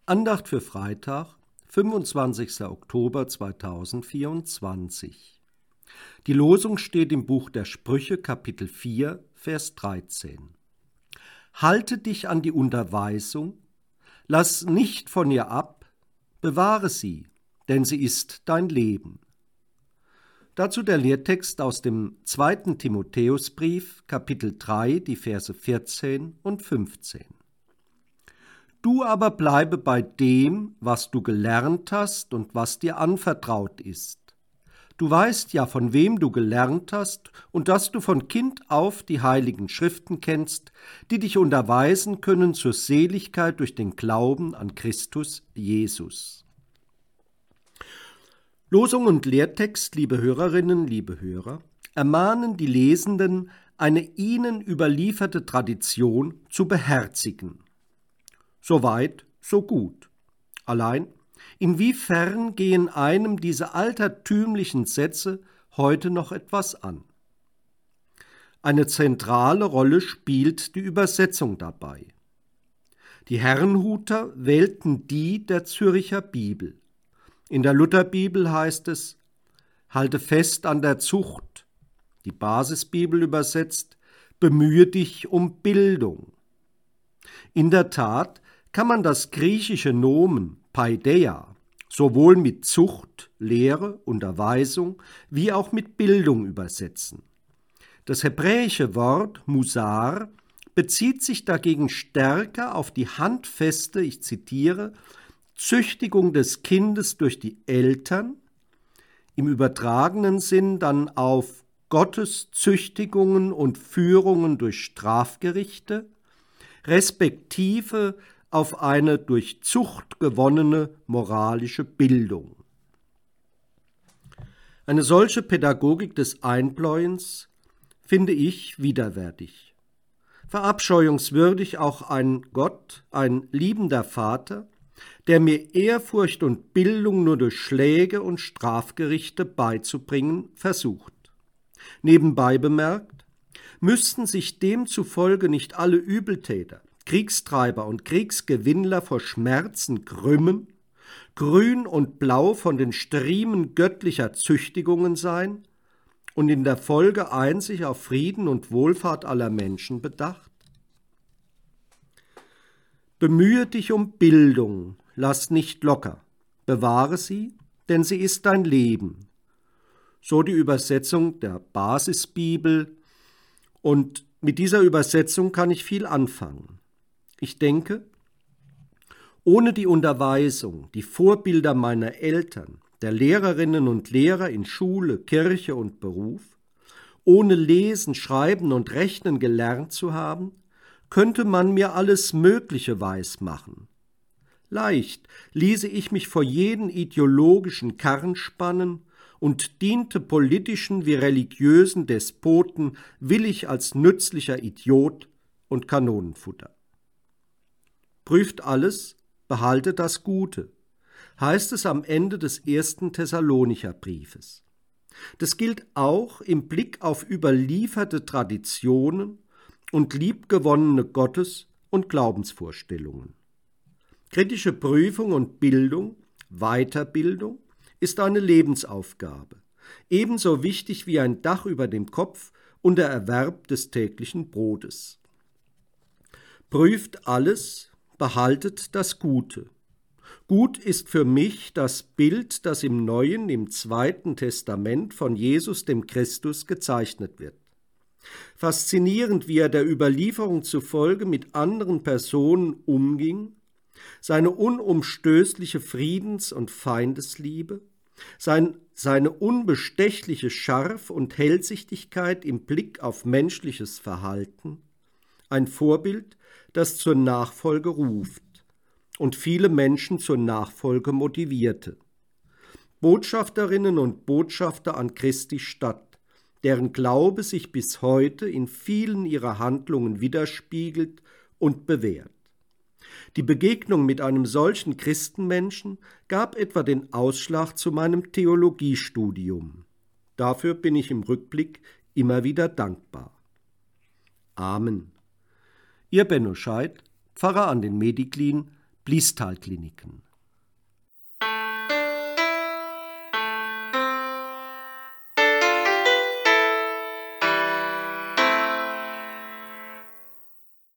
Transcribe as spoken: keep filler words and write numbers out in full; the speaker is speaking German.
Andacht für Freitag, fünfundzwanzigster Oktober zweitausendvierundzwanzig. Die Losung steht im Buch der Sprüche, Kapitel vier, Vers dreizehn. Halte dich an die Unterweisung, lass nicht von ihr ab, bewahre sie, denn sie ist dein Leben. Dazu der Lehrtext aus dem zweiten Timotheusbrief, Kapitel drei, die Verse vierzehn und fünfzehn. Du aber bleibe bei dem, was du gelernt hast und was dir anvertraut ist. Du weißt ja, von wem du gelernt hast und dass du von Kind auf die heiligen Schriften kennst, die dich unterweisen können zur Seligkeit durch den Glauben an Christus Jesus. Losung und Lehrtext, liebe Hörerinnen, liebe Hörer, ermahnen die Lesenden, eine ihnen überlieferte Tradition zu beherzigen. So weit, so gut. Allein, inwiefern gehen einem diese altertümlichen Sätze heute noch etwas an? Eine zentrale Rolle spielt die Übersetzung dabei. Die Herrnhuter wählten die der Zürcher Bibel. In der Lutherbibel heißt es: Halte fest an der Zucht. Die Basisbibel übersetzt: Bemühe dich um Bildung. In der Tat kann man das griechische Nomen Paideia sowohl mit Zucht, Lehre, Unterweisung wie auch mit Bildung übersetzen. Das hebräische Wort Musar bezieht sich dagegen stärker auf die handfeste, ich zitiere, Züchtigung des Kindes durch die Eltern, im übertragenen Sinn dann auf Gottes Züchtigungen und Führungen durch Strafgerichte, respektive auf eine durch Zucht gewonnene moralische Bildung. Eine solche Pädagogik des Einbläuens finde ich widerwärtig. Verabscheuungswürdig auch ein Gott, ein liebender Vater, der mir Ehrfurcht und Bildung nur durch Schläge und Strafgerichte beizubringen versucht. Nebenbei bemerkt, müssten sich demzufolge nicht alle Übeltäter, Kriegstreiber und Kriegsgewinnler vor Schmerzen krümmen, grün und blau von den Striemen göttlicher Züchtigungen sein und in der Folge einzig auf Frieden und Wohlfahrt aller Menschen bedacht? Bemühe dich um Bildung, lass nicht locker, bewahre sie, denn sie ist dein Leben. So die Übersetzung der Basisbibel, und mit dieser Übersetzung kann ich viel anfangen. Ich denke, ohne die Unterweisung, die Vorbilder meiner Eltern, der Lehrerinnen und Lehrer in Schule, Kirche und Beruf, ohne Lesen, Schreiben und Rechnen gelernt zu haben, könnte man mir alles Mögliche weismachen. Leicht ließe ich mich vor jeden ideologischen Karren spannen und diente politischen wie religiösen Despoten willig als nützlicher Idiot und Kanonenfutter. Prüft alles, behaltet das Gute, heißt es am Ende des ersten Thessalonicher Briefes. Das gilt auch im Blick auf überlieferte Traditionen und liebgewonnene Gottes- und Glaubensvorstellungen. Kritische Prüfung und Bildung, Weiterbildung, ist eine Lebensaufgabe, ebenso wichtig wie ein Dach über dem Kopf und der Erwerb des täglichen Brotes. Prüft alles, behaltet das Gute. Gut ist für mich das Bild, das im Neuen, im Zweiten Testament von Jesus dem Christus gezeichnet wird. Faszinierend, wie er der Überlieferung zufolge mit anderen Personen umging, seine unumstößliche Friedens- und Feindesliebe, sein, seine unbestechliche Scharf- und Hellsichtigkeit im Blick auf menschliches Verhalten, ein Vorbild, das zur Nachfolge ruft und viele Menschen zur Nachfolge motivierte. Botschafterinnen und Botschafter an Christi Stadt, deren Glaube sich bis heute in vielen ihrer Handlungen widerspiegelt und bewährt. Die Begegnung mit einem solchen Christenmenschen gab etwa den Ausschlag zu meinem Theologiestudium. Dafür bin ich im Rückblick immer wieder dankbar. Amen. Ihr Benno Scheidt, Pfarrer an den Mediklin, Bliestal-Kliniken.